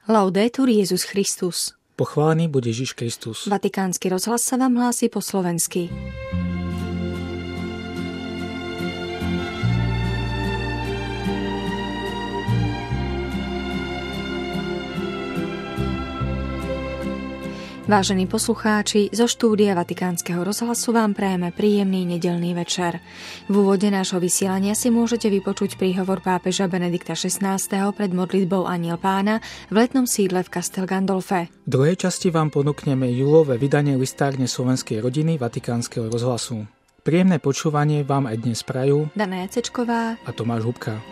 Laudetur Jesus Christus. Pochválený buď Ježiš Kristus. Vatikánsky rozhlas sa vám hlási po slovensky. Vážení poslucháči, zo štúdia Vatikánskeho rozhlasu vám prajeme príjemný nedeľný večer. V úvode nášho vysielania si môžete vypočuť príhovor pápeža Benedikta XVI. Pred modlitbou Anjel Pána v letnom sídle v Castel Gandolfe. V druhej časti vám ponúkneme júlové vydanie listárne slovenskej rodiny Vatikánskeho rozhlasu. Príjemné počúvanie vám aj dnes prajú Dana Jacečková a Tomáš Hubka.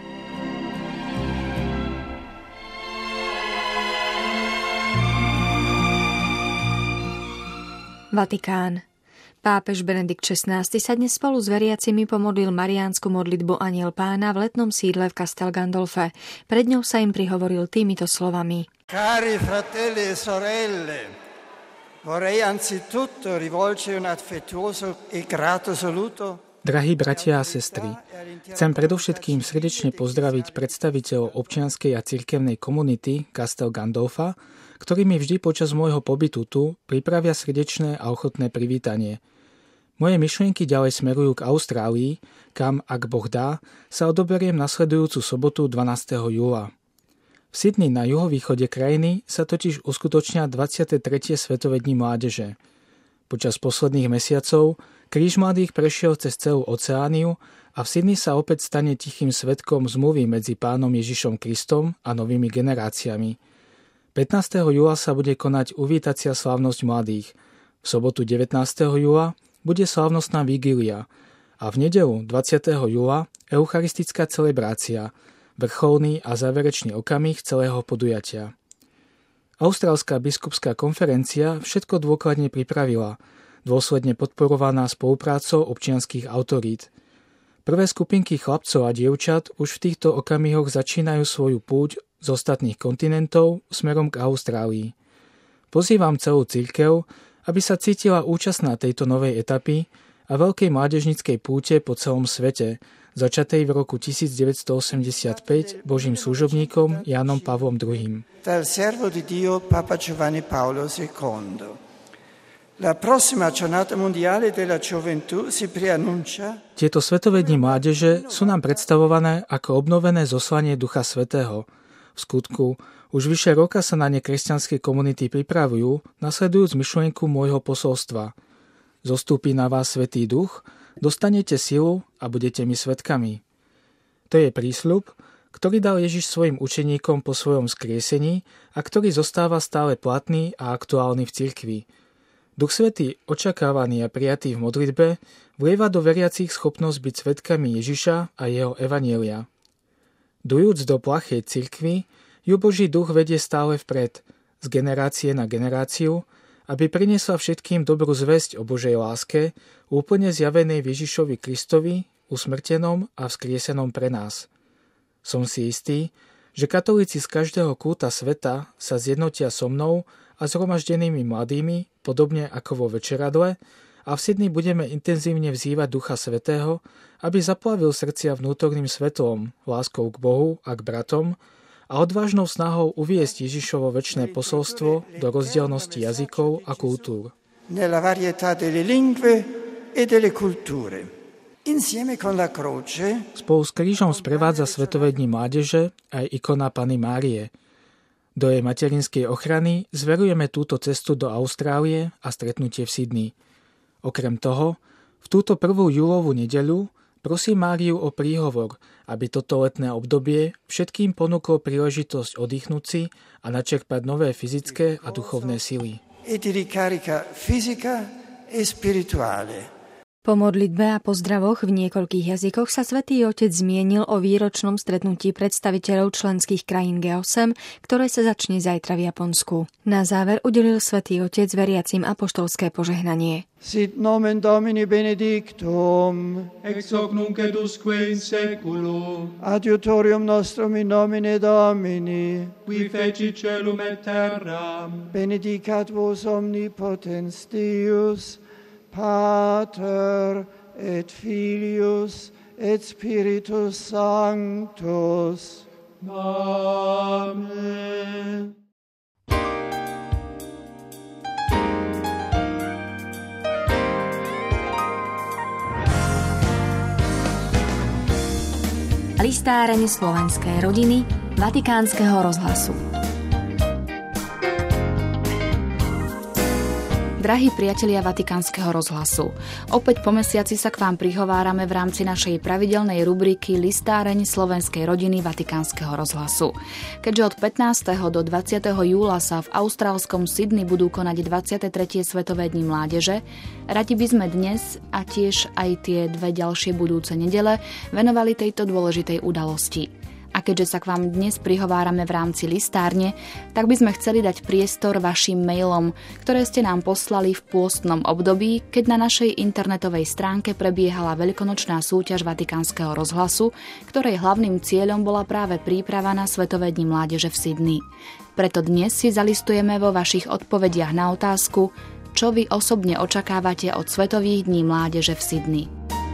Vatikán. Pápež Benedikt XVI. Sa dnes spolu s veriacimi pomodlil mariánsku modlitbu Anjel Pána v letnom sídle v Castel Gandolfe. Pred ňou sa im prihovoril týmito slovami. Cari fratelli e sorelle, vorrei anzitutto rivolgere un affettuoso e grato saluto. Drahí bratia a sestry, chcem predovšetkým srdečne pozdraviť predstaviteľov občianskej a cirkevnej komunity Castel Gandolfa, ktorí mi vždy počas môjho pobytu tu pripravia srdečné a ochotné privítanie. Moje myšlienky ďalej smerujú k Austrálii, kam, ak Boh dá, sa odoberiem nasledujúcu sobotu 12. júla. V Sydney na juhovýchode krajiny sa totiž uskutočnia 23. Svetové dni mládeže. Počas posledných mesiacov kríž mladých prešiel cez celú Oceániu a v Sydney sa opäť stane tichým svedkom zmluvy medzi Pánom Ježišom Kristom a novými generáciami. 15. júla sa bude konať uvítacia slávnosť mladých. V sobotu 19. júla bude slávnostná vigília a v nedeľu 20. júla eucharistická celebrácia, vrcholný a záverečný okamih celého podujatia. Austrálska biskupská konferencia všetko dôkladne pripravila, dôsledne podporovaná spoluprácou občianskych autorít. Prvé skupinky chlapcov a dievčat už v týchto okamihoch začínajú svoju púť z ostatných kontinentov smerom k Austrálii. Pozývam celú cirkev, aby sa cítila účastná tejto novej etapy a veľkej mládežníckej púte po celom svete, začatej v roku 1985 Božím služobníkom Jánom Pavlom II. Dal servo di Dio Papa Giovanni Paolo II. La prossima giornata mondiale della gioventù si preannuncia. Tieto svetové dni mládeže sú nám predstavované ako obnovené zoslanie Ducha Svätého. V skutku, už vyše roka sa na ne kresťanské komunity pripravujú, nasledujúc myšlienku môjho posolstva. Zostúpi na vás Svätý Duch, dostanete silu a budete mi svedkami. To je prísľub, ktorý dal Ježiš svojim učeníkom po svojom skriesení a ktorý zostáva stále platný a aktuálny v cirkvi. Duch Svätý, očakávaný a prijatý v modlitbe, vlieva do veriacich schopnosť byť svedkami Ježiša a jeho evanjelia. Dujúc do plachej cirkvi, ju Boží duch vedie stále vpred, z generácie na generáciu, aby priniesla všetkým dobrú zvesť o Božej láske, úplne zjavenej v Ježišovi Kristovi, usmrtenom a vzkriesenom pre nás. Som si istý, že katolíci z každého kúta sveta sa zjednotia so mnou a zhromaždenými mladými, podobne ako vo večeradle, a v Sydney budeme intenzívne vzývať Ducha Svätého, aby zaplavil srdcia vnútorným svetlom, láskou k Bohu a k bratom a odvážnou snahou uviesť Ježišovo večné posolstvo do rozdielnosti jazykov a kultúr. Nella varietà delle lingue e delle culture. Insieme con la croce. Spolu s krížom sprevádza Svetové dni mládeže aj ikona Panny Márie. Do jej materinskej ochrany zverujeme túto cestu do Austrálie a stretnutie v Sydney. Okrem toho, v túto prvú júlovú nedeľu prosím Máriu o príhovor, aby toto letné obdobie všetkým ponúklo príležitosť oddychnúť si a načerpať nové fyzické a duchovné sily. E di ricarica fisica e spirituale. Po modlitbe a pozdravoch v niekoľkých jazykoch sa Svätý Otec zmienil o výročnom stretnutí predstaviteľov členských krajín G8, ktoré sa začne zajtra v Japonsku. Na záver udelil Svätý Otec veriacim apoštolské požehnanie. Sit nomen Domini benedictum, ex hoc nunc et usque in seculum, adiutorium nostrum in nomine Domini, qui feci celum et terram, benedicat vos omnipotens Deus, Pater et Filius et Spiritus Sanctus. Amen. Listáreň slovenskej rodiny Vatikánskeho rozhlasu. Drahí priatelia Vatikánskeho rozhlasu, opäť po mesiaci sa k vám prihovárame v rámci našej pravidelnej rubriky Listáreň slovenskej rodiny Vatikánskeho rozhlasu. Keďže od 15. do 20. júla sa v austrálskom Sydney budú konať 23. Svetové dni mládeže, radi by sme dnes a tiež aj tie dve ďalšie budúce nedele venovali tejto dôležitej udalosti. A keďže sa k vám dnes prihovárame v rámci listárne, tak by sme chceli dať priestor vašim mailom, ktoré ste nám poslali v pôstnom období, keď na našej internetovej stránke prebiehala veľkonočná súťaž Vatikánskeho rozhlasu, ktorej hlavným cieľom bola práve príprava na Svetové dni mládeže v Sydney. Preto dnes si zalistujeme vo vašich odpovediach na otázku, čo vy osobne očakávate od Svetových dní mládeže v Sydney.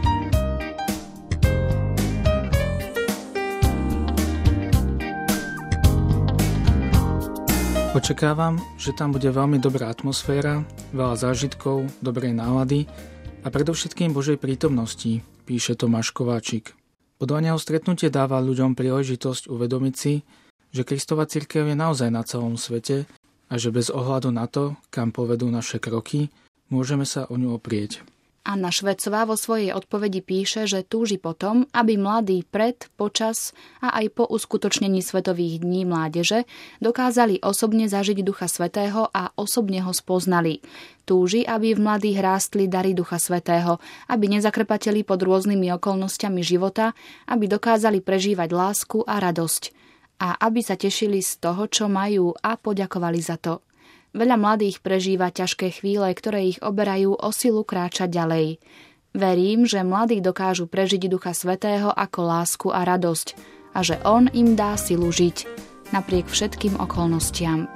Očakávam, že tam bude veľmi dobrá atmosféra, veľa zážitkov, dobrej nálady a predovšetkým Božej prítomnosti, píše Tomáš Kováčik. Podľa neho stretnutie dáva ľuďom príležitosť uvedomiť si, že Kristova cirkev je naozaj na celom svete a že bez ohľadu na to, kam povedú naše kroky, môžeme sa o ňu oprieť. Anna Švecová vo svojej odpovedi píše, že túži potom, aby mladí pred, počas a aj po uskutočnení Svetových dní mládeže dokázali osobne zažiť Ducha Svätého a osobne ho spoznali. Túži, aby v mladých rástli dary Ducha Svätého, aby nezakrpateli pod rôznymi okolnostiami života, aby dokázali prežívať lásku a radosť a aby sa tešili z toho, čo majú a poďakovali za to. Veľa mladých prežíva ťažké chvíle, ktoré ich oberajú o silu kráčať ďalej. Verím, že mladí dokážu prežiť Ducha Svätého ako lásku a radosť a že on im dá silu žiť, napriek všetkým okolnostiam.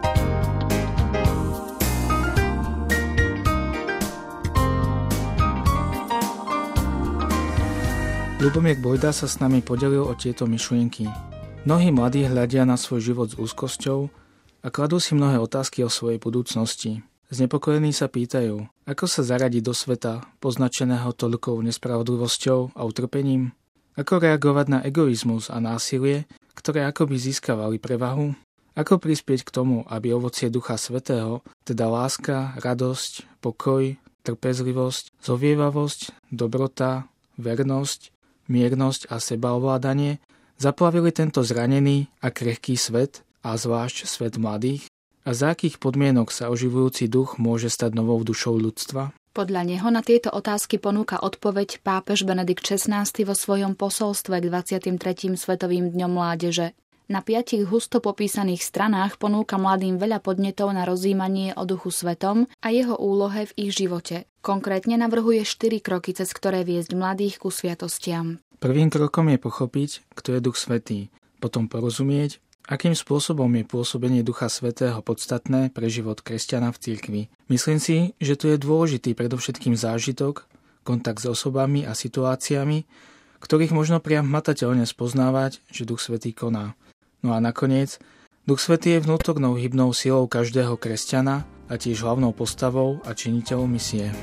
Ľubomír Bojda sa s nami podelil o tieto myšlienky. Mnohí mladí hľadia na svoj život s úzkosťou a kladú si mnohé otázky o svojej budúcnosti. Znepokojení sa pýtajú, ako sa zaradiť do sveta, poznačeného toľkou nespravodlivosťou a utrpením? Ako reagovať na egoizmus a násilie, ktoré akoby získavali prevahu? Ako prispieť k tomu, aby ovocie Ducha Svätého, teda láska, radosť, pokoj, trpezlivosť, zovievavosť, dobrota, vernosť, miernosť a sebaovládanie zaplavili tento zranený a krehký svet, a zvlášť svet mladých? A za akých podmienok sa oživujúci duch môže stať novou dušou ľudstva? Podľa neho na tieto otázky ponúka odpoveď pápež Benedikt XVI vo svojom posolstve k 23. Svetovým dňom mládeže. Na 5 husto popísaných stranách ponúka mladým veľa podnetov na rozjímanie o Duchu Svetom a jeho úlohe v ich živote. Konkrétne navrhuje 4 kroky, cez ktoré viesť mladých ku sviatostiam. Prvým krokom je pochopiť, kto je Duch Svätý, potom porozumieť, akým spôsobom je pôsobenie Ducha Svätého podstatné pre život kresťana v cirkvi. Myslím si, že tu je dôležitý predovšetkým zážitok, kontakt s osobami a situáciami, ktorých možno priam hmatateľne spoznávať, že Duch Svätý koná. No a nakoniec, Duch Svätý je vnútornou hybnou silou každého kresťana a tiež hlavnou postavou a činiteľom misie.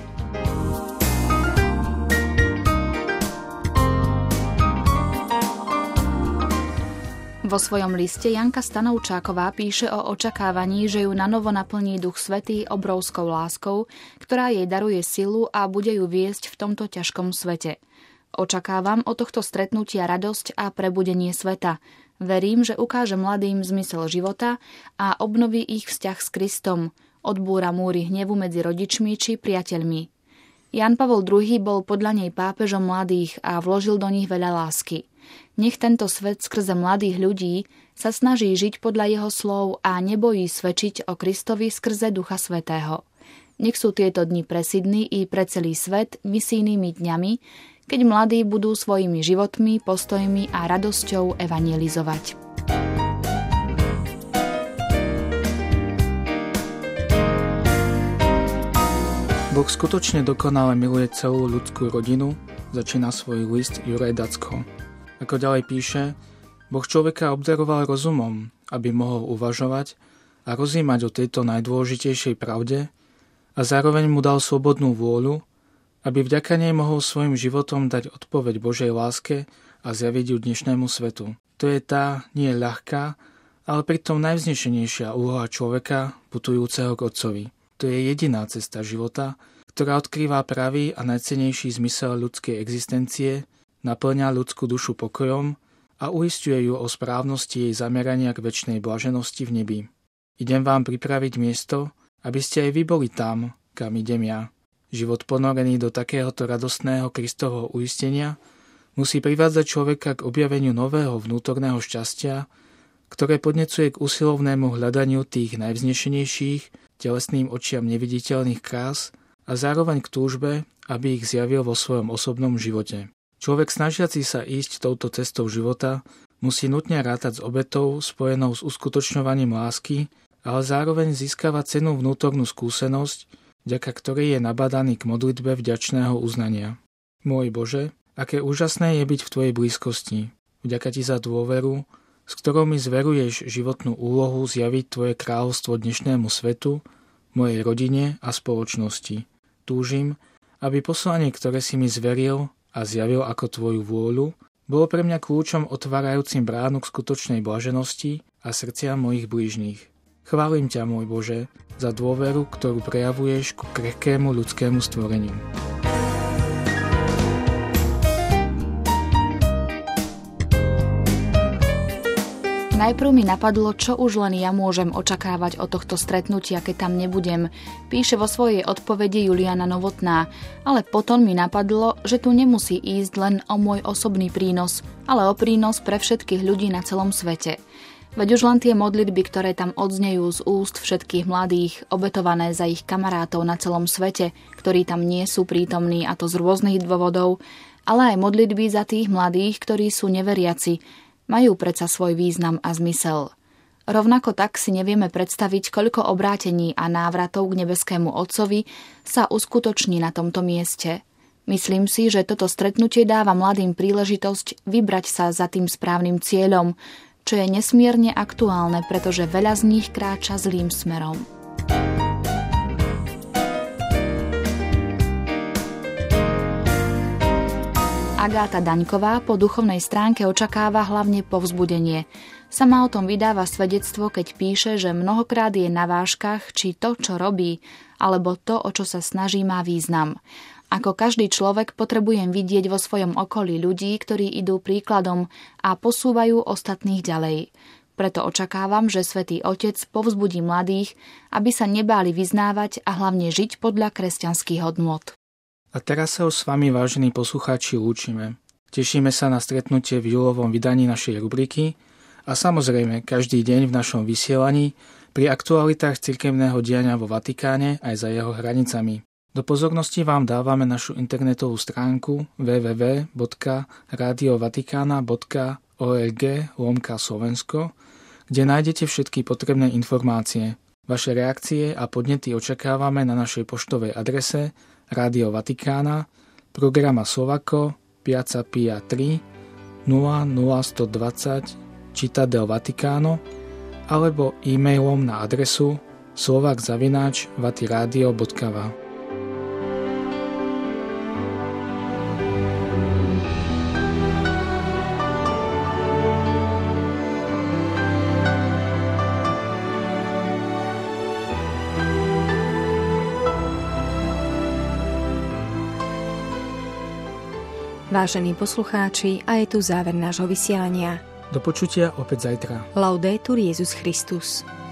Vo svojom liste Janka Stanovčáková píše o očakávaní, že ju nanovo naplní Duch Svätý obrovskou láskou, ktorá jej daruje silu a bude ju viesť v tomto ťažkom svete. Očakávam od tohto stretnutia radosť a prebudenie sveta. Verím, že ukáže mladým zmysel života a obnoví ich vzťah s Kristom, odbúra múry hnevu medzi rodičmi či priateľmi. Ján Pavol II bol podľa nej pápežom mladých a vložil do nich veľa lásky. Nech tento svet skrze mladých ľudí sa snaží žiť podľa jeho slov a nebojí svedčiť o Kristovi skrze Ducha Svätého. Nech sú tieto dni pre Sydney i pre celý svet misijnými dňami, keď mladí budú svojimi životmi, postojmi a radosťou evanjelizovať. Boh skutočne dokonale miluje celú ľudskú rodinu, začína svoj list Juraj Dacko. Ako ďalej píše, Boh človeka obdaroval rozumom, aby mohol uvažovať a rozjímať o tejto najdôležitejšej pravde a zároveň mu dal slobodnú vôľu, aby vďaka nej mohol svojim životom dať odpoveď Božej láske a zjaviť ju dnešnému svetu. To je tá nie ľahká, ale pritom najvznešenejšia úloha človeka putujúceho k Otcovi. To je jediná cesta života, ktorá odkrýva pravý a najcennejší zmysel ľudskej existencie, naplňa ľudskú dušu pokojom a uisťuje ju o správnosti jej zamerania k večnej blaženosti v nebi. Idem vám pripraviť miesto, aby ste aj vy boli tam, kam idem ja. Život ponorený do takéhoto radostného Kristovho uistenia musí privádzať človeka k objaveniu nového vnútorného šťastia, ktoré podnecuje k usilovnému hľadaniu tých najvznešenejších, telesným očiam neviditeľných krás a zároveň k túžbe, aby ich zjavil vo svojom osobnom živote. Človek snažiaci sa ísť touto cestou života musí nutne rátať s obetou spojenou s uskutočňovaním lásky, ale zároveň získava cennú vnútornú skúsenosť, vďaka ktorej je nabadaný k modlitbe vďačného uznania. Môj Bože, aké úžasné je byť v Tvojej blízkosti. Vďaka Ti za dôveru, s ktorou mi zveruješ životnú úlohu zjaviť Tvoje kráľovstvo dnešnému svetu, mojej rodine a spoločnosti. Túžim, aby poslanie, ktoré si mi zveril a zjavil ako Tvoju vôľu, bolo pre mňa kľúčom otvárajúcim bránu k skutočnej blaženosti a srdciam mojich blížnych. Chválim ťa, môj Bože, za dôveru, ktorú prejavuješ ku krehkému ľudskému stvoreniu. Najprv mi napadlo, čo už len ja môžem očakávať od tohto stretnutia, keď tam nebudem, píše vo svojej odpovedi Juliana Novotná, ale potom mi napadlo, že tu nemusí ísť len o môj osobný prínos, ale o prínos pre všetkých ľudí na celom svete. Veď už len tie modlitby, ktoré tam odznejú z úst všetkých mladých, obetované za ich kamarátov na celom svete, ktorí tam nie sú prítomní, a to z rôznych dôvodov, ale aj modlitby za tých mladých, ktorí sú neveriaci, majú predsa svoj význam a zmysel. Rovnako tak si nevieme predstaviť, koľko obrátení a návratov k nebeskému Otcovi sa uskutoční na tomto mieste. Myslím si, že toto stretnutie dáva mladým príležitosť vybrať sa za tým správnym cieľom, čo je nesmierne aktuálne, pretože veľa z nich kráča zlým smerom. Agáta Daňková po duchovnej stránke očakáva hlavne povzbudenie. Sama o tom vydáva svedectvo, keď píše, že mnohokrát je na vážkach, či to, čo robí, alebo to, o čo sa snaží, má význam. Ako každý človek potrebujem vidieť vo svojom okolí ľudí, ktorí idú príkladom a posúvajú ostatných ďalej. Preto očakávam, že Svätý Otec povzbudí mladých, aby sa nebáli vyznávať a hlavne žiť podľa kresťanských hodnôt. A teraz sa už s vami, vážení poslucháči, lúčime. Tešíme sa na stretnutie v júlovom vydaní našej rubriky a samozrejme každý deň v našom vysielaní pri aktualitách cirkevného diania vo Vatikáne aj za jeho hranicami. Do pozornosti vám dávame našu internetovú stránku www.radiovatikana.org/Slovensko, kde nájdete všetky potrebné informácie. Vaše reakcie a podnety očakávame na našej poštovej adrese Rádio Vatikána, programa Slovako, Piazza Pia 3, 00120 Città del Vaticano alebo e-mailom na adresu slovak@vatiradio.va. Vážení poslucháči, a je tu záver nášho vysielania. Do počutia opäť zajtra. Laudetur Jesus Christus.